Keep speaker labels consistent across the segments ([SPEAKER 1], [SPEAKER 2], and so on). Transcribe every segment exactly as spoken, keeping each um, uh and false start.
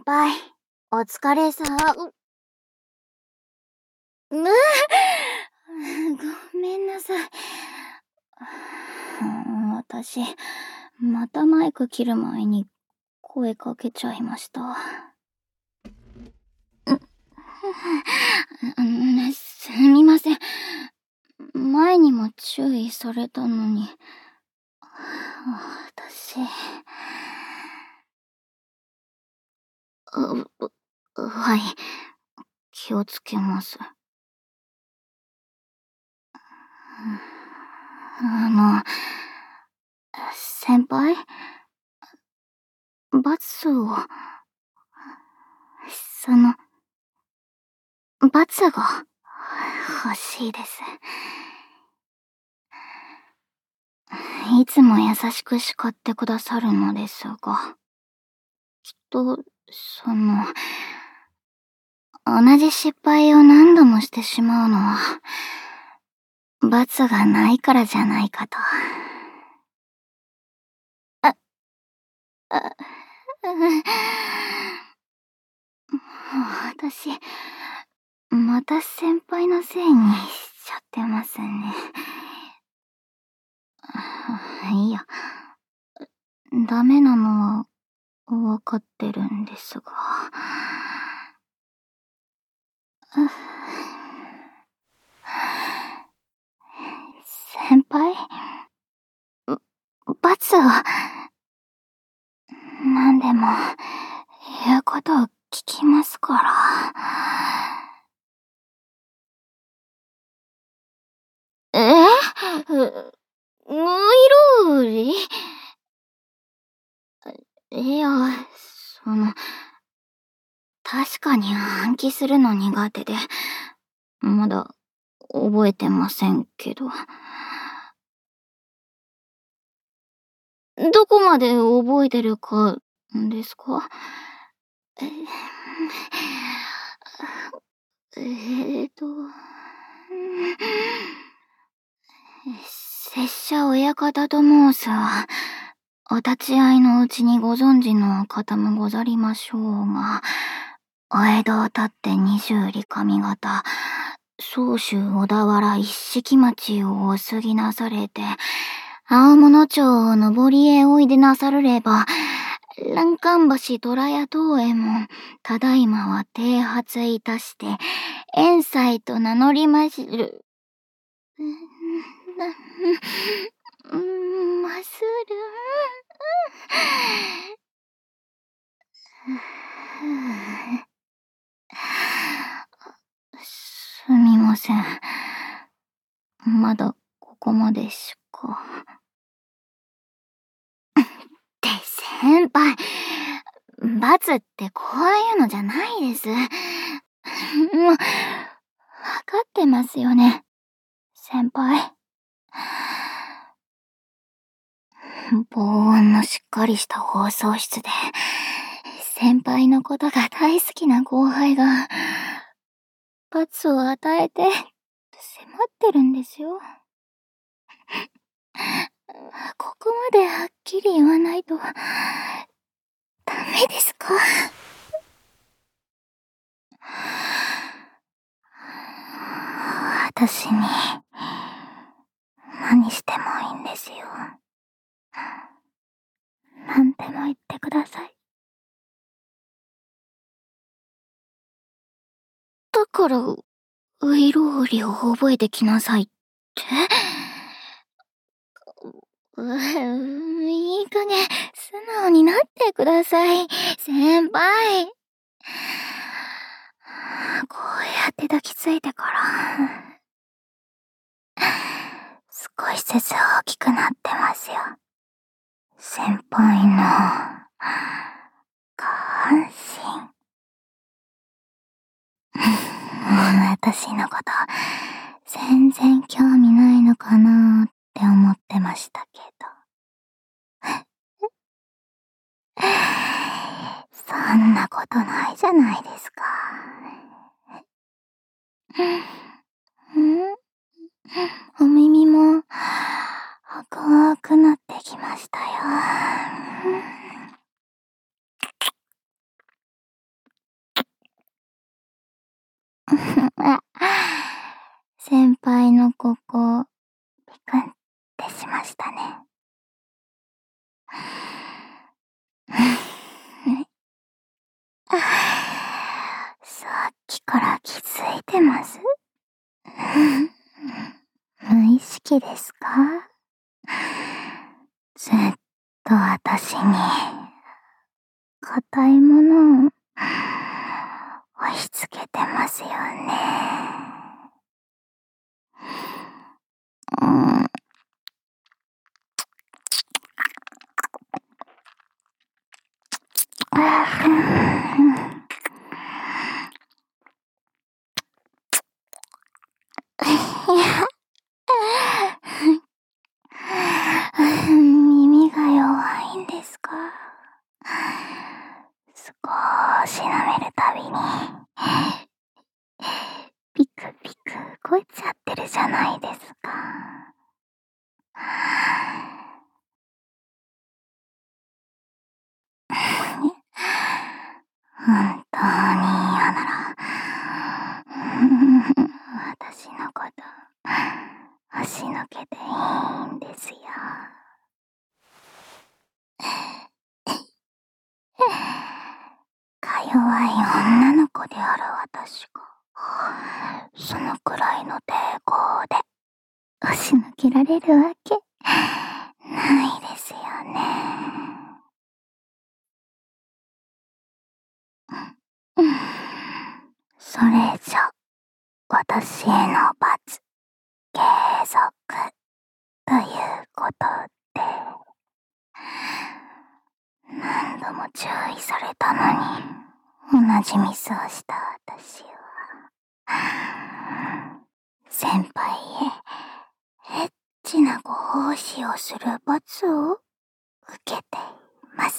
[SPEAKER 1] 先輩、お疲れさ。う、うわごめんなさい。私、またマイク切る前に声かけちゃいました。ん、すみません。前にも注意されたのに。私、う、う、はい。気をつけます。あの、先輩？罰を、その、罰が欲しいです。いつも優しく叱ってくださるのですが、きっと、その、同じ失敗を何度もしてしまうのは、罰がないからじゃないかと。あ、あ、私、また先輩のせいにしちゃってますね。いいや、ダメなのはわかってるんですが。先輩？罰を、何でも、言うことを聞きますから。え？無色売り？いや、その、確かに暗記するの苦手で、まだ覚えてませんけど。どこまで覚えてるかですか？ええーと、拙者親方と申すは、お立ち会いのうちにご存知の方もござりましょうが、お江戸をたって二十里上方、総州小田原一色町をお過ぎなされて、青物町を上りへおいでなさるれば、欄干橋虎屋東右衛門、ただいまは剃髪いたして、遠斎と名乗りましる。な、ん、まする。すみません。まだここまでしか。って先輩、罰ってこういうのじゃないです。もう、わかってますよね、先輩。防音のしっかりした放送室で、先輩のことが大好きな後輩が、罰を与えて、迫ってるんですよ。ここまではっきり言わないと、ダメですか？私に、何してもいいんですよ。何でも言ってください。だから、ウイロウリを覚えてきなさいって？う、いい加減、素直になってください、先輩。こうやって抱きついてから、少しずつ大きくなってますよ。先輩の、下半身。私のこと、全然興味ないのかなーって思ってましたけど。そんなことないじゃないですか。ん？お耳も赤くなってきましたよ。 くんってしましたね。さっきから気づいてます？無意識ですか？ずっと私に硬いものを押し付けてますよね。うん。耳が弱いんですか？少し舐めるたびにピクピク動いちゃってるじゃないですか。本当に嫌なら私のこと押しのけていいんですよ。か弱い女の子である私がそのくらいの抵抗で押しのけられるわけないですよね。それじゃ私への罰継続ということで、何度も注意されたのに同じミスをした私は先輩へエッチなご奉仕をする罰を受けています。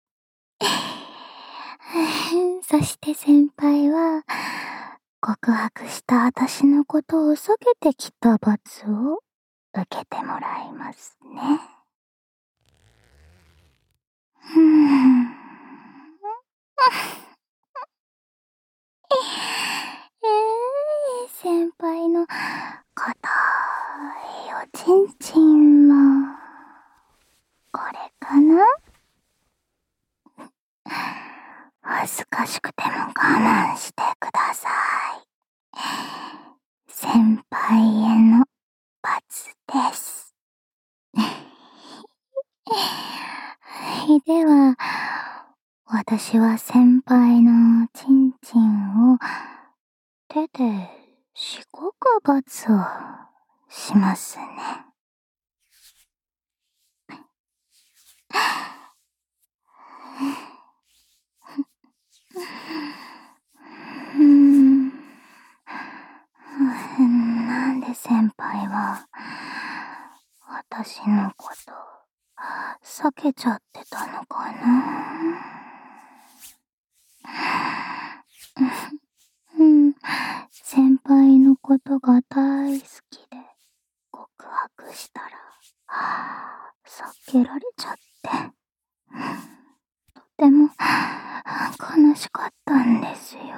[SPEAKER 1] そして先輩は告白した私のことを避けてきた罰を受けてもらいますね。うーんえー、先輩の硬いおちんちんはこれかな？恥ずかしくても我慢してください。先輩への罰です。では、私は先輩のちんちんを手でしごく罰をしますね。うーん。なんで先輩は私のこと避けちゃってたのかな。うん、先輩のことが大好きで告白したら避けられちゃってとても悲しかったんですよ。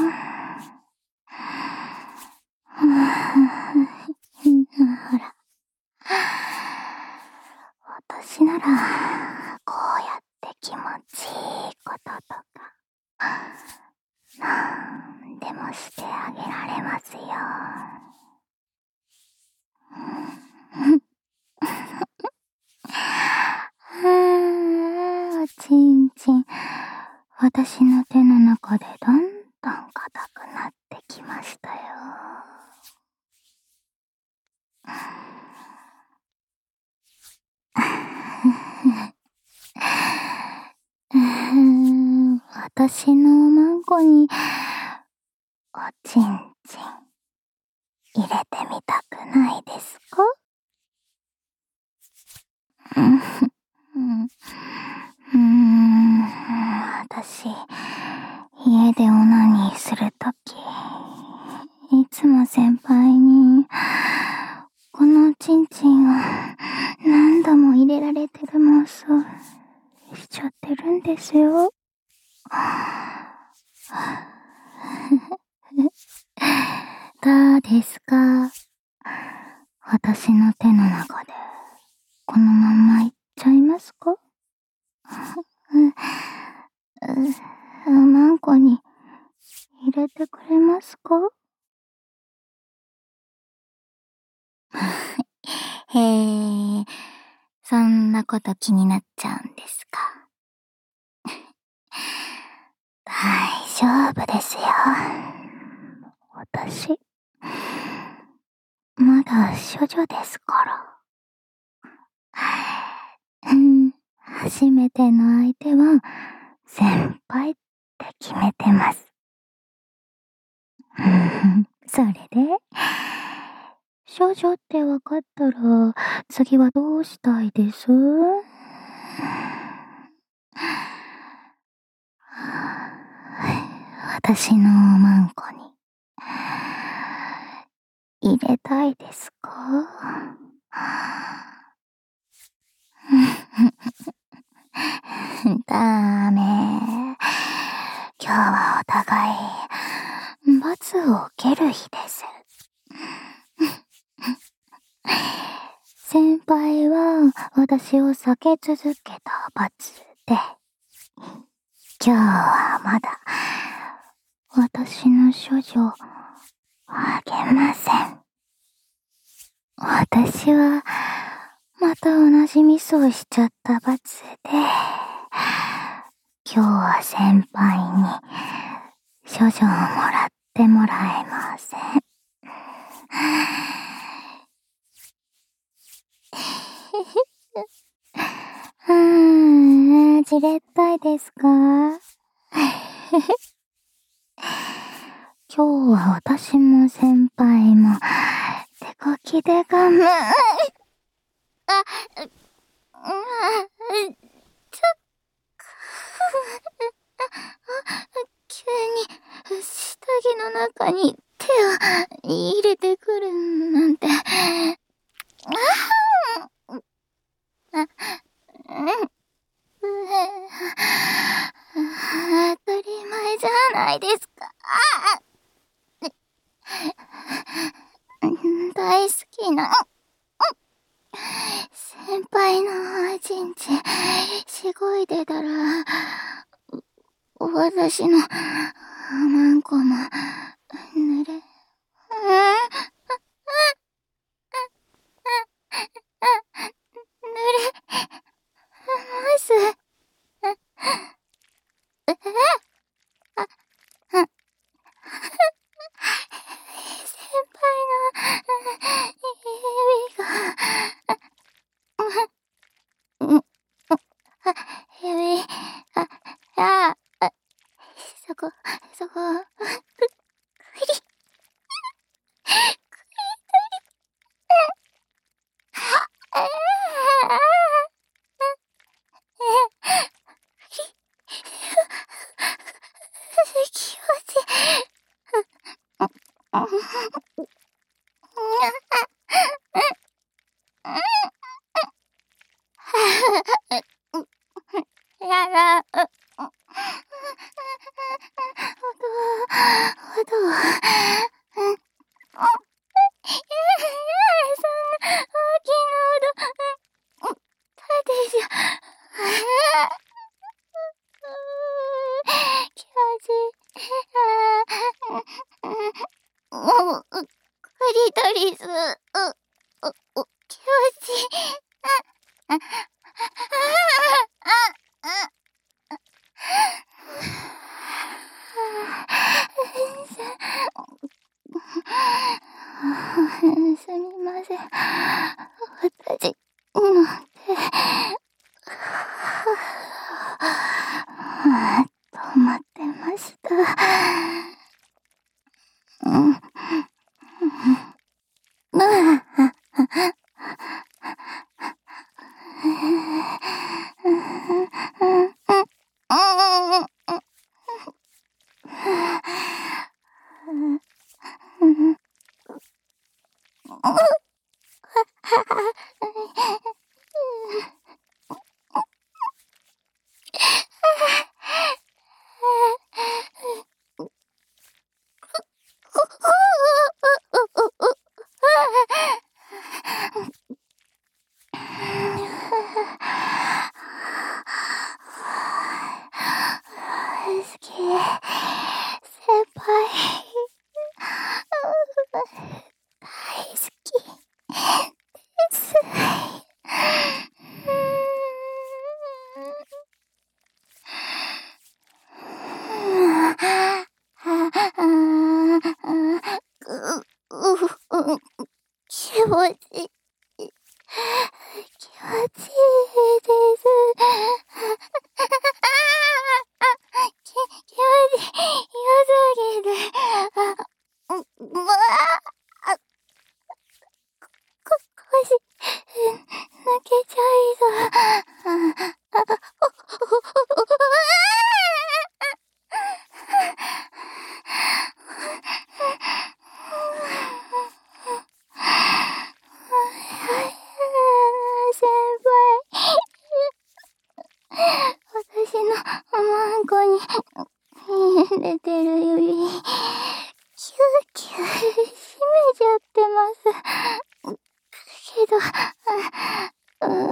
[SPEAKER 1] ほら、私ならこうやって気持ちいいこととかなんでもしてあげられますよ。おちんちん、私の手の中でどんどん硬くなってきましたよ。私のおまんこにおちんちん入れてみたくないですか？うん、うーん、私、家でオナニーするとき、いつも先輩に、このおちんちんを何度も入れられてる妄想しちゃってるんですよ。どうですか？私私の手の中で、このまんまいっちゃいますか？う、う、うまんこに入れてくれますか？へえ、そんなこと気になっちゃうんですか。大丈夫ですよ。私、まだ処女ですから。うん、初めての相手は先輩って決めてます。それで、処女ってわかったら、次はどうしたいです？私のおまんこに入れたいですか？ダメ。今日はお互い罰を受ける日です。先輩は私を避け続けた罰で、今日はまだ私の処女あげません。私はまた同じミスをしちゃった罰で、今日は先輩に処女をもらってもらえません。うーん、じれったいですか？今日は私も先輩も手こきでガム。あ、う、う、ちょっ、急に下着の中に手を入れてくるなんて。あ、うん。当たり前じゃないですか。大好きな先輩の陣地しごいでたら、私のマンコも濡れ、濡れます。えあ、あ、先輩の指が、うん、指、あ、あ、あ、そこ、そこ、く、くり、ああ、気持ちいい。やだ。ほど、ほど。そんな大きなほど、縦じゃ。気持ちいい。お、クリトリス。お、お、気持ちいい。あ、あ、あ、あ、すみません。私の手、止まってました。うん。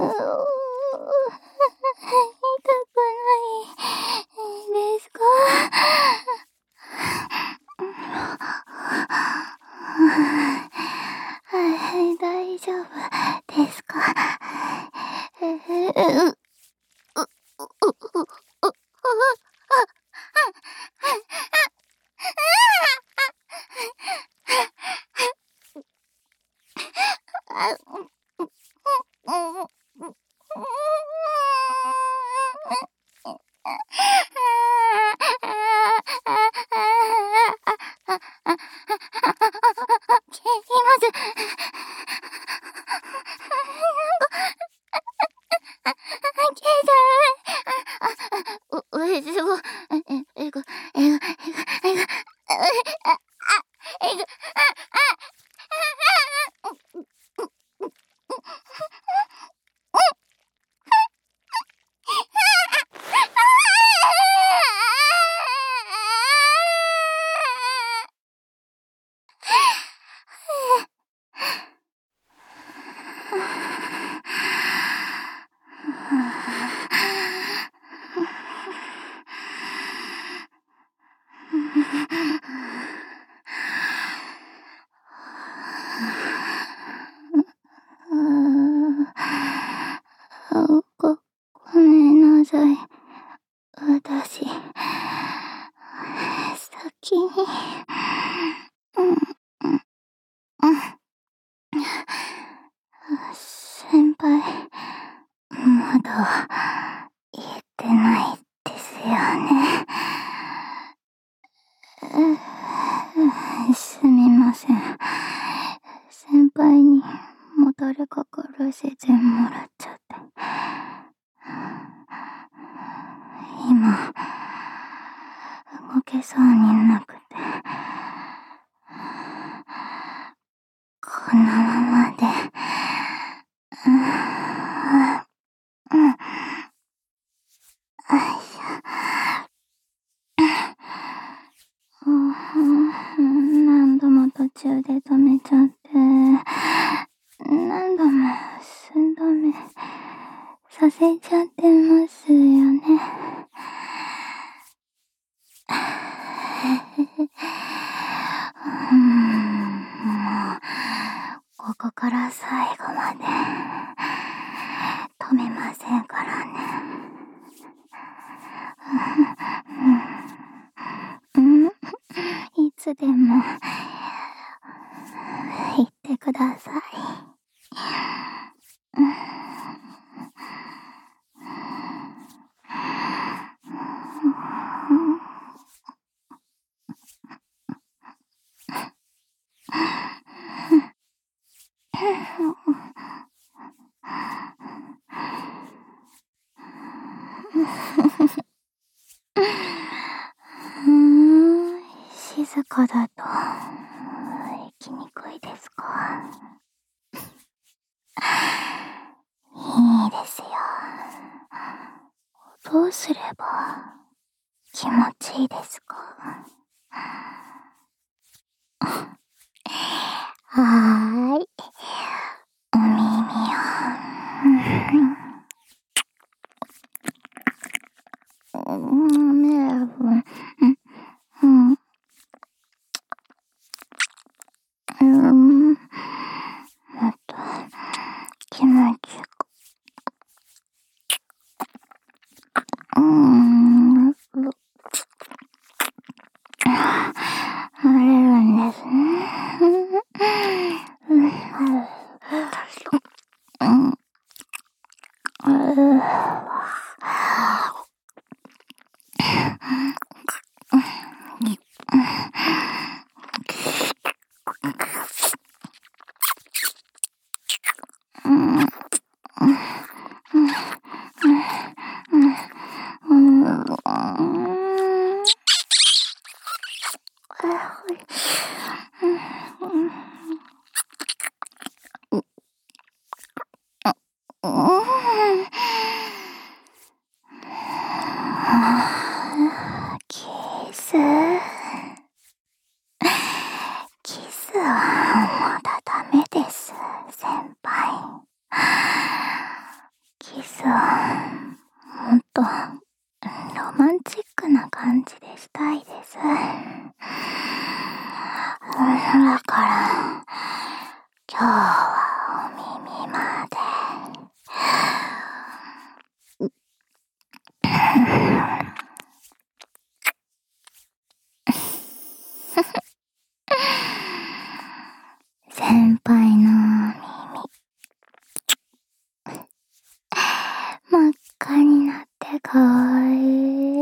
[SPEAKER 1] ないですか？はい、大丈夫ですか？う、う、ご、ごめんなさい。私、先に、うん、うん、うん。先輩、まだ、言えてないですよね。すみません。先輩にもたれかからせてもらっちゃって。今、動けそうになくて。このままで、うん、うん、よいしょ。何度も途中で止めちゃって、何度も寸止めさせちゃってますよね。うん、もう、ここから最後まで止めませんからね。うん、うん、いつでも言ってください。うん、うーん、静かだと生きにくいですか？いいですよ。どうすれば気持ちいいですか？はーい。お耳を。うん、メラフン。うん。うん。もっと気持ちよく。うん。晴れるんですね。うん。うん。うん。 もっとロマンチックな感じでしたいです。だから今日はお耳まで先輩の耳真っ赤になってかわいい。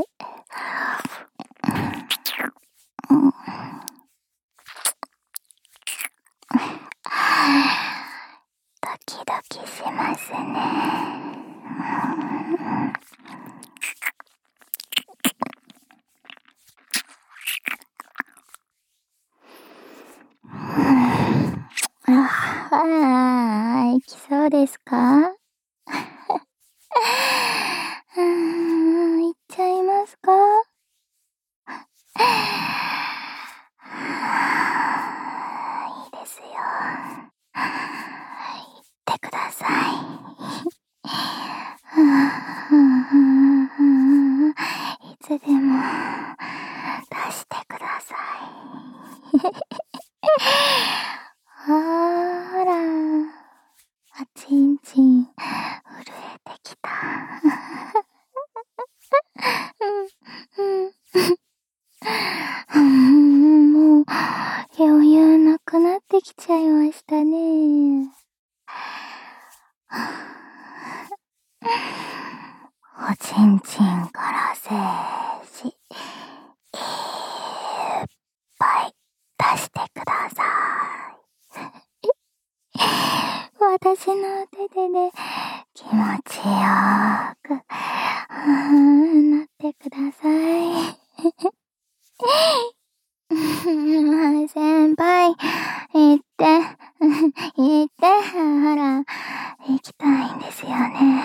[SPEAKER 1] ドキドキしますね。ああ、行きそうですか？うーん、行っちゃいますか？いいですよ。行ってください。いつでも出してください。あら、あちんちん震えてきた。もう余裕なくなってきちゃいましたね。おちんちんから精子いっぱい出してください。私の手でね、気持ちよーくなってください。先輩、行って、行って、ほら、行きたいんですよね。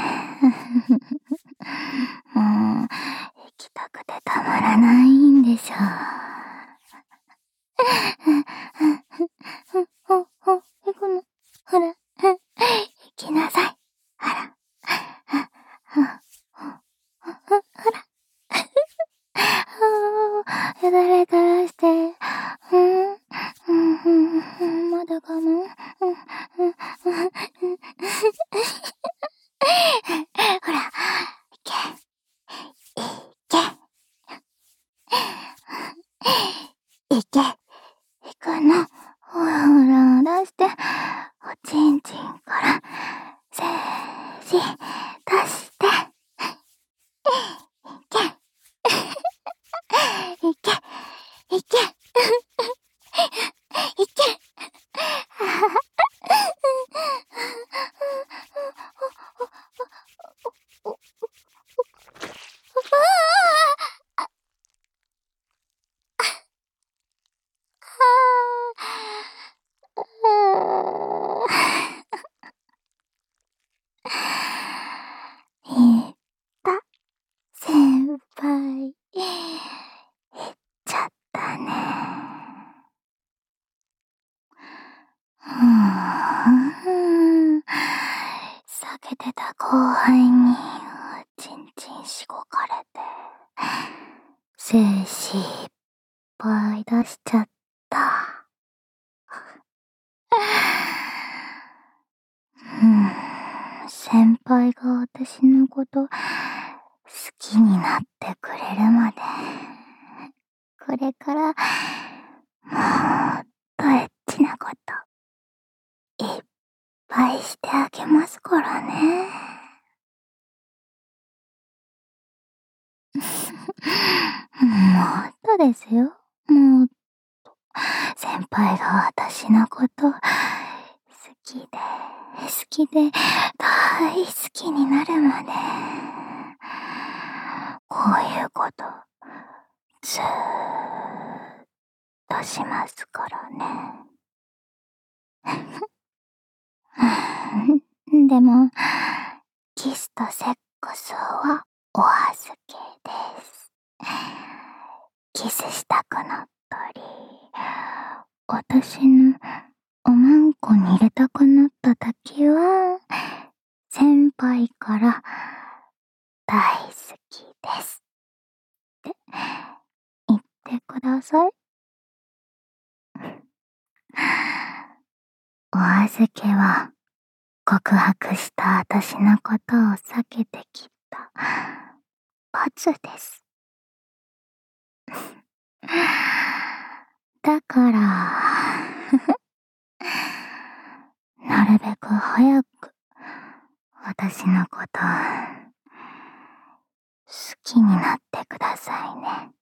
[SPEAKER 1] もう、行きたくてたまらないんでしょう。ほ、ほ、行くの？ほら、行きなさい。ほら、ほら、よだれ垂らして、うん、うん、うん、まだかな？うん、うん、ほら、いけ、いけ、いけ、いくの。ほら、出して、おちんちんから精子出して、いけ、いけ、いけ、いけ。いった先輩、いっちゃったね。うーん、避けてた後輩におちんちんしごかれて精子いっぱい出しちゃった。うん、先輩が私のこと好きになってくれるまで、これからもっとエッチなこといっぱいしてあげますからね。もっとですよ。もっと先輩が私のこと好きで好きで大好きになるまで、こういうことずーっとしますからね。でも、キスとセックスはお預けです。キスしたくなったり、私のおまんこに入れたくなった時は、先ぱいから大好きですって言ってください。お預けは告白した私のことを避けてきた罰です。だからなるべく早く私のこと好きになってくださいね。